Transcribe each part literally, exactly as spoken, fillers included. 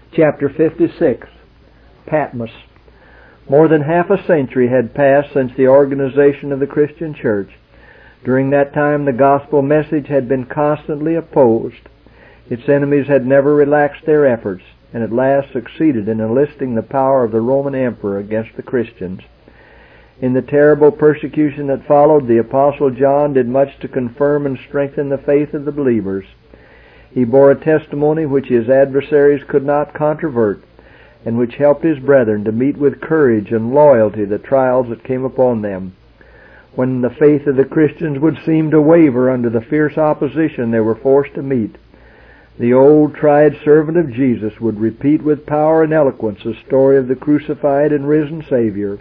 Chapter fifty-six. Patmos. More than half a century had passed since the organization of the Christian church. During that time the gospel message had been constantly opposed. Its enemies had never relaxed their efforts, and at last succeeded in enlisting the power of the Roman emperor against the Christians. In the terrible persecution that followed, the Apostle John did much to confirm and strengthen the faith of the believers. He bore a testimony which his adversaries could not controvert, and which helped his brethren to meet with courage and loyalty the trials that came upon them. When the faith of the Christians would seem to waver under the fierce opposition they were forced to meet, the old tried servant of Jesus would repeat with power and eloquence the story of the crucified and risen Savior.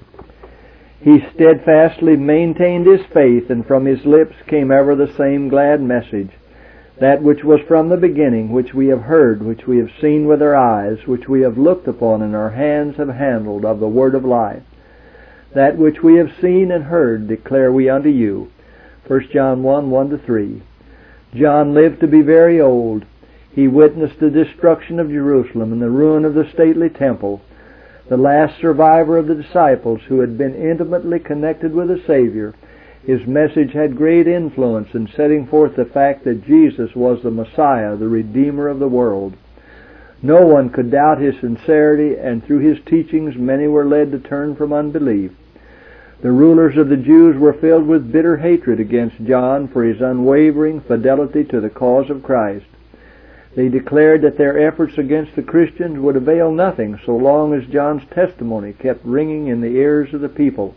He steadfastly maintained his faith, and from his lips came ever the same glad message. That which was from the beginning, which we have heard, which we have seen with our eyes, which we have looked upon and our hands have handled of the word of life. That which we have seen and heard declare we unto you. First John one, one to three. John lived to be very old. He witnessed the destruction of Jerusalem and the ruin of the stately temple. The last survivor of the disciples who had been intimately connected with the Savior, his message had great influence in setting forth the fact that Jesus was the Messiah, the Redeemer of the world. No one could doubt his sincerity, and through his teachings many were led to turn from unbelief. The rulers of the Jews were filled with bitter hatred against John for his unwavering fidelity to the cause of Christ. They declared that their efforts against the Christians would avail nothing so long as John's testimony kept ringing in the ears of the people.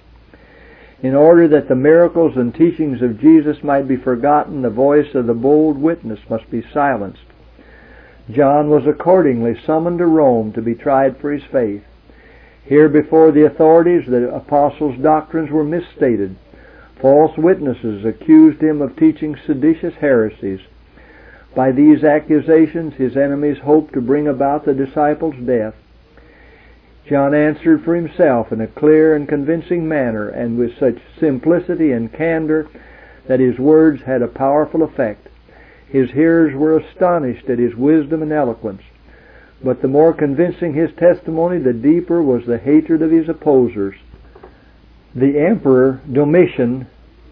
In order that the miracles and teachings of Jesus might be forgotten, the voice of the bold witness must be silenced. John was accordingly summoned to Rome to be tried for his faith. Here before the authorities the apostles' doctrines were misstated. False witnesses accused him of teaching seditious heresies. By these accusations his enemies hoped to bring about the disciples' death. John answered for himself in a clear and convincing manner, and with such simplicity and candor that his words had a powerful effect. His hearers were astonished at his wisdom and eloquence. But the more convincing his testimony, the deeper was the hatred of his opposers. The Emperor Domitian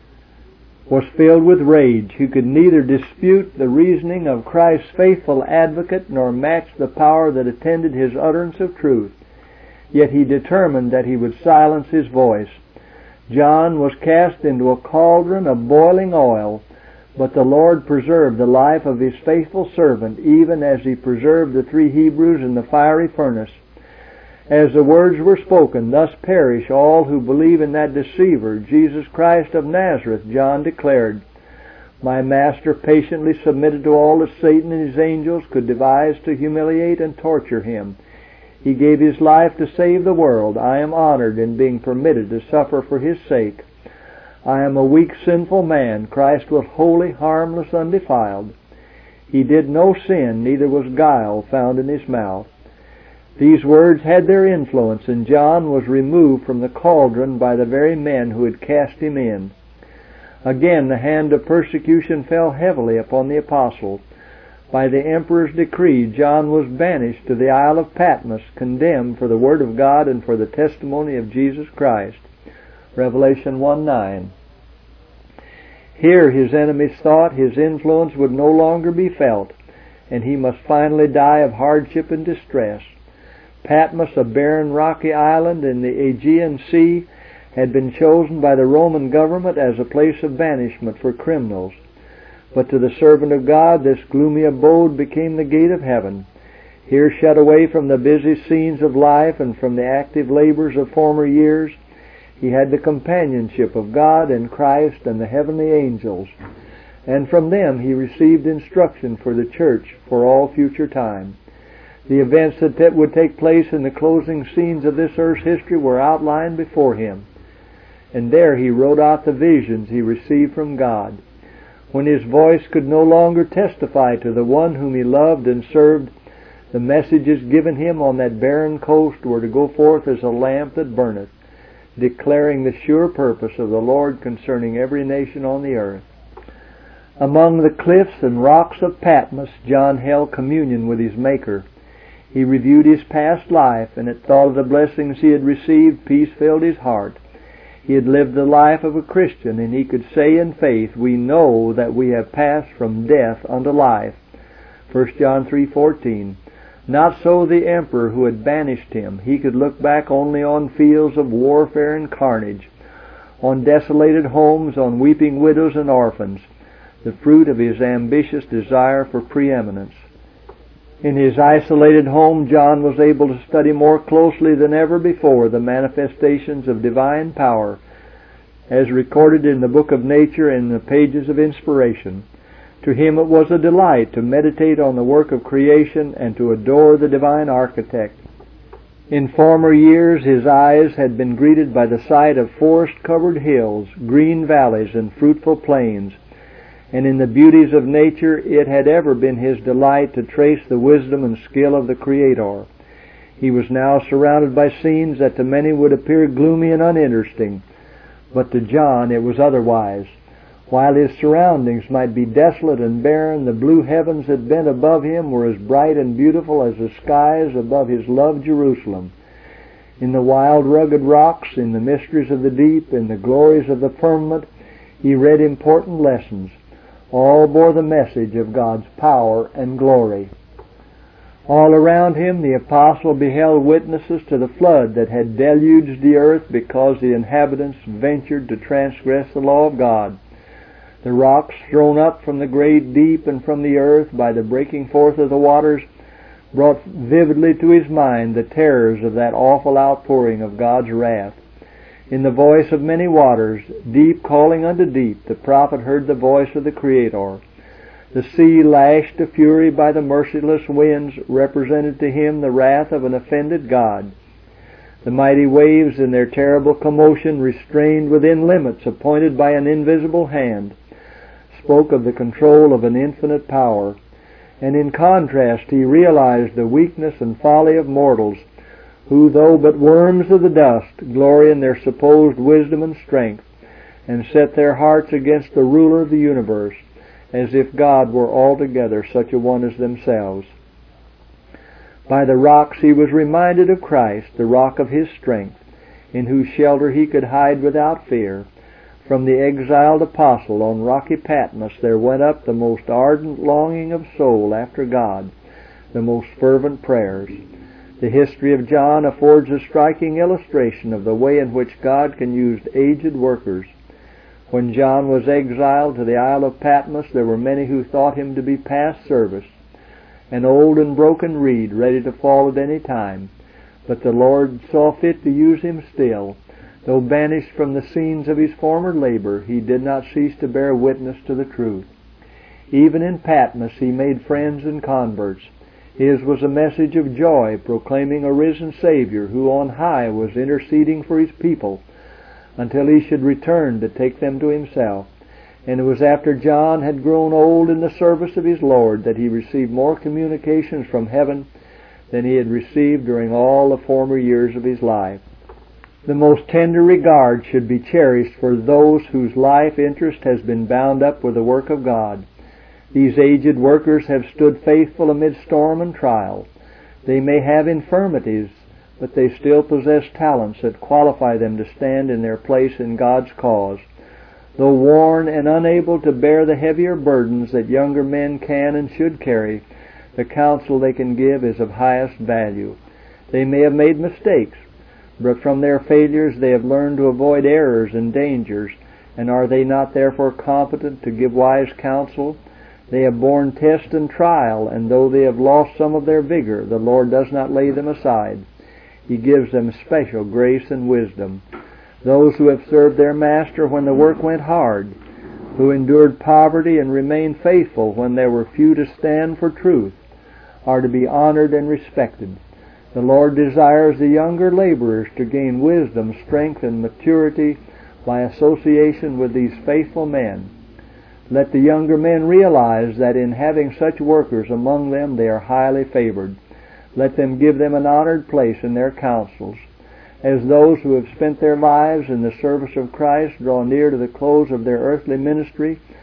was filled with rage. He could neither dispute the reasoning of Christ's faithful advocate nor match the power that attended his utterance of truth. Yet he determined that he would silence his voice. John was cast into a cauldron of boiling oil, but the Lord preserved the life of his faithful servant, even as he preserved the three Hebrews in the fiery furnace. As the words were spoken, "Thus perish all who believe in that deceiver, Jesus Christ of Nazareth," John declared, "My Master patiently submitted to all that Satan and his angels could devise to humiliate and torture him. He gave his life to save the world. I am honored in being permitted to suffer for his sake. I am a weak, sinful man. Christ was holy, harmless, undefiled. He did no sin, neither was guile found in his mouth." These words had their influence, and John was removed from the cauldron by the very men who had cast him in. Again the hand of persecution fell heavily upon the apostle. By the emperor's decree, John was banished to the Isle of Patmos, condemned for the Word of God and for the testimony of Jesus Christ. Revelation one nine. Here his enemies thought his influence would no longer be felt, and he must finally die of hardship and distress. Patmos, a barren rocky island in the Aegean Sea, had been chosen by the Roman government as a place of banishment for criminals. But to the servant of God, this gloomy abode became the gate of heaven. Here, shut away from the busy scenes of life and from the active labors of former years, he had the companionship of God and Christ and the heavenly angels, and from them he received instruction for the church for all future time. The events that would take place in the closing scenes of this earth's history were outlined before him, and there he wrote out the visions he received from God. When his voice could no longer testify to the one whom he loved and served, the messages given him on that barren coast were to go forth as a lamp that burneth, declaring the sure purpose of the Lord concerning every nation on the earth. Among the cliffs and rocks of Patmos, John held communion with his Maker. He reviewed his past life, and at thought of the blessings he had received, peace filled his heart. He had lived the life of a Christian, and he could say in faith, "We know that we have passed from death unto life." First John three fourteen. Not so the emperor who had banished him. He could look back only on fields of warfare and carnage, on desolated homes, on weeping widows and orphans, the fruit of his ambitious desire for preeminence. In his isolated home, John was able to study more closely than ever before the manifestations of divine power, as recorded in the book of nature and the pages of inspiration. To him it was a delight to meditate on the work of creation and to adore the divine architect. In former years his eyes had been greeted by the sight of forest-covered hills, green valleys, and fruitful plains, and in the beauties of nature it had ever been his delight to trace the wisdom and skill of the Creator. He was now surrounded by scenes that to many would appear gloomy and uninteresting, but to John it was otherwise. While his surroundings might be desolate and barren, the blue heavens that bent above him were as bright and beautiful as the skies above his loved Jerusalem. In the wild, rugged rocks, in the mysteries of the deep, in the glories of the firmament, he read important lessons. All bore the message of God's power and glory. All around him the apostle beheld witnesses to the flood that had deluged the earth because the inhabitants ventured to transgress the law of God. The rocks thrown up from the great deep and from the earth by the breaking forth of the waters brought vividly to his mind the terrors of that awful outpouring of God's wrath. In the voice of many waters, deep calling unto deep, the prophet heard the voice of the Creator. The sea, lashed to fury by the merciless winds, represented to him the wrath of an offended God. The mighty waves in their terrible commotion, restrained within limits appointed by an invisible hand, spoke of the control of an infinite power. And in contrast he realized the weakness and folly of mortals, who, though but worms of the dust, glory in their supposed wisdom and strength, and set their hearts against the ruler of the universe, as if God were altogether such a one as themselves. By the rocks he was reminded of Christ, the rock of his strength, in whose shelter he could hide without fear. From the exiled apostle on rocky Patmos there went up the most ardent longing of soul after God, the most fervent prayers. The history of John affords a striking illustration of the way in which God can use aged workers. When John was exiled to the Isle of Patmos, there were many who thought him to be past service, an old and broken reed ready to fall at any time. But the Lord saw fit to use him still. Though banished from the scenes of his former labor, he did not cease to bear witness to the truth. Even in Patmos he made friends and converts. His was a message of joy, proclaiming a risen Savior who on high was interceding for his people until he should return to take them to himself. And it was after John had grown old in the service of his Lord that he received more communications from heaven than he had received during all the former years of his life. The most tender regard should be cherished for those whose life interest has been bound up with the work of God. These aged workers have stood faithful amid storm and trial. They may have infirmities, but they still possess talents that qualify them to stand in their place in God's cause. Though worn and unable to bear the heavier burdens that younger men can and should carry, the counsel they can give is of highest value. They may have made mistakes, but from their failures they have learned to avoid errors and dangers, and are they not therefore competent to give wise counsel? They have borne test and trial, and though they have lost some of their vigor, the Lord does not lay them aside. He gives them special grace and wisdom. Those who have served their Master when the work went hard, who endured poverty and remained faithful when there were few to stand for truth, are to be honored and respected. The Lord desires the younger laborers to gain wisdom, strength, and maturity by association with these faithful men. Let the younger men realize that in having such workers among them they are highly favored. Let them give them an honored place in their councils. As those who have spent their lives in the service of Christ draw near to the close of their earthly ministry,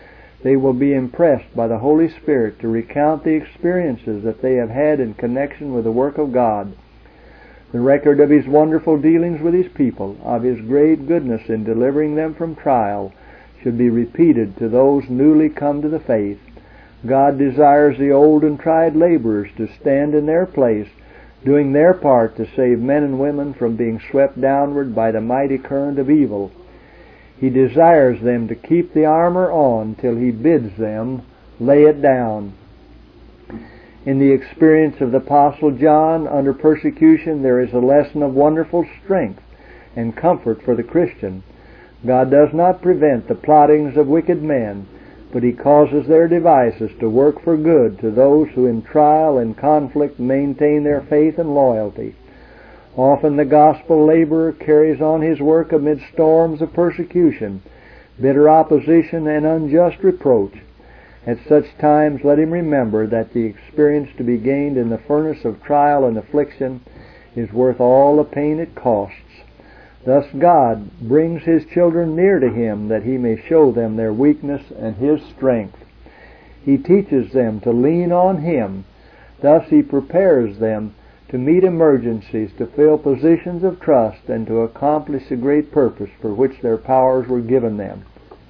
they will be impressed by the Holy Spirit to recount the experiences that they have had in connection with the work of God. The record of His wonderful dealings with His people, of His great goodness in delivering them from trial, should be repeated to those newly come to the faith. God desires the old and tried laborers to stand in their place, doing their part to save men and women from being swept downward by the mighty current of evil. He desires them to keep the armor on till He bids them lay it down. In the experience of the Apostle John under persecution, there is a lesson of wonderful strength and comfort for the Christian. God does not prevent the plottings of wicked men, but He causes their devices to work for good to those who in trial and conflict maintain their faith and loyalty. Often the gospel laborer carries on his work amid storms of persecution, bitter opposition, and unjust reproach. At such times let him remember that the experience to be gained in the furnace of trial and affliction is worth all the pain it costs. Thus God brings His children near to Him that He may show them their weakness and His strength. He teaches them to lean on Him. Thus He prepares them to meet emergencies, to fill positions of trust, and to accomplish the great purpose for which their powers were given them.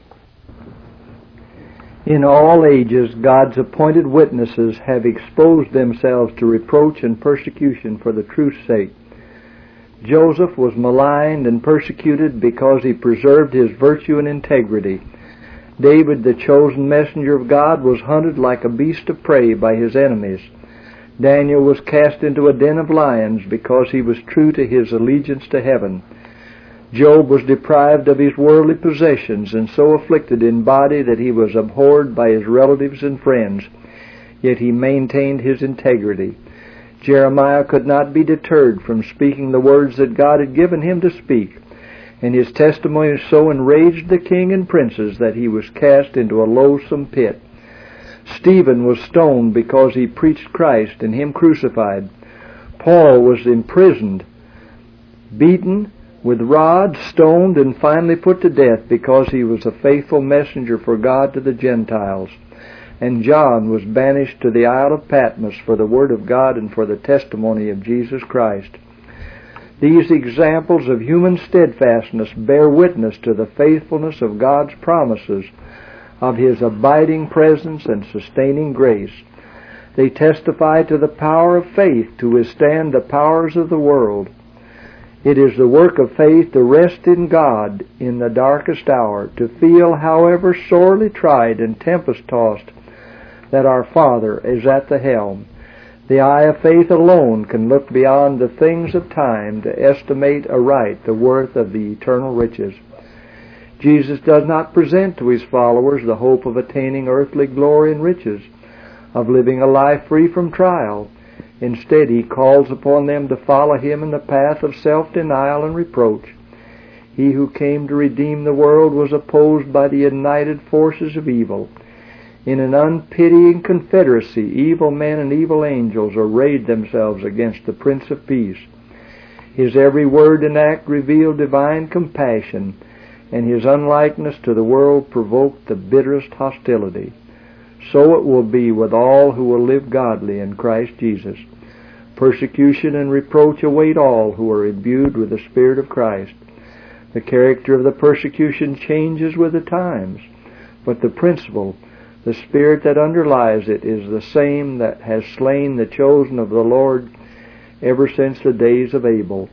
In all ages, God's appointed witnesses have exposed themselves to reproach and persecution for the truth's sake. Joseph was maligned and persecuted because he preserved his virtue and integrity. David, the chosen messenger of God, was hunted like a beast of prey by his enemies. Daniel was cast into a den of lions because he was true to his allegiance to heaven. Job was deprived of his worldly possessions and so afflicted in body that he was abhorred by his relatives and friends, yet he maintained his integrity. Jeremiah could not be deterred from speaking the words that God had given him to speak, and his testimony so enraged the king and princes that he was cast into a loathsome pit. Stephen was stoned because he preached Christ and Him crucified. Paul was imprisoned, beaten with rods, stoned, and finally put to death because he was a faithful messenger for God to the Gentiles. And John was banished to the Isle of Patmos for the Word of God and for the testimony of Jesus Christ. These examples of human steadfastness bear witness to the faithfulness of God's promises, of His abiding presence and sustaining grace. They testify to the power of faith to withstand the powers of the world. It is the work of faith to rest in God in the darkest hour, to feel, however sorely tried and tempest-tossed, that our Father is at the helm. The eye of faith alone can look beyond the things of time to estimate aright the worth of the eternal riches. Jesus does not present to His followers the hope of attaining earthly glory and riches, of living a life free from trial. Instead, He calls upon them to follow Him in the path of self-denial and reproach. He who came to redeem the world was opposed by the united forces of evil. In an unpitying confederacy, evil men and evil angels arrayed themselves against the Prince of Peace. His every word and act revealed divine compassion, and His unlikeness to the world provoked the bitterest hostility. So it will be with all who will live godly in Christ Jesus. Persecution and reproach await all who are imbued with the Spirit of Christ. The character of the persecution changes with the times, but the principle, the spirit that underlies it, is the same that has slain the chosen of the Lord ever since the days of Abel.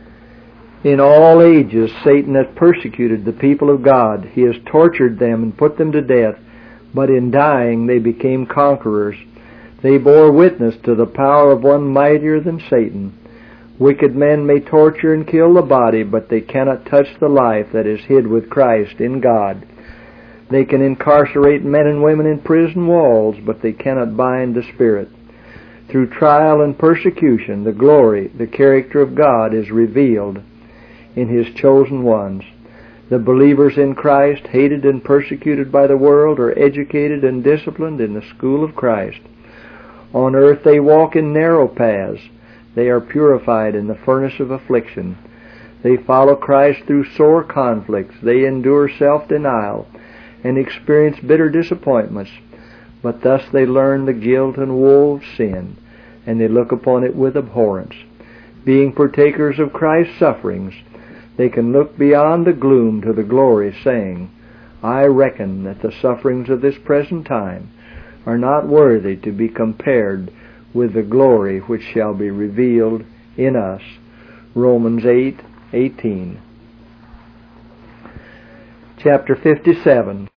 In all ages, Satan has persecuted the people of God. He has tortured them and put them to death, but in dying they became conquerors. They bore witness to the power of one mightier than Satan. Wicked men may torture and kill the body, but they cannot touch the life that is hid with Christ in God. They can incarcerate men and women in prison walls, but they cannot bind the spirit. Through trial and persecution, the glory, the character of God is revealed in His chosen ones. The believers in Christ, hated and persecuted by the world, are educated and disciplined in the school of Christ. On earth they walk in narrow paths. They are purified in the furnace of affliction. They follow Christ through sore conflicts. They endure self-denial and experience bitter disappointments, but thus they learn the guilt and woe of sin, and they look upon it with abhorrence. Being partakers of Christ's sufferings, they can look beyond the gloom to the glory, saying, I reckon that the sufferings of this present time are not worthy to be compared with the glory which shall be revealed in us. Romans eight eighteen. Chapter fifty-seven.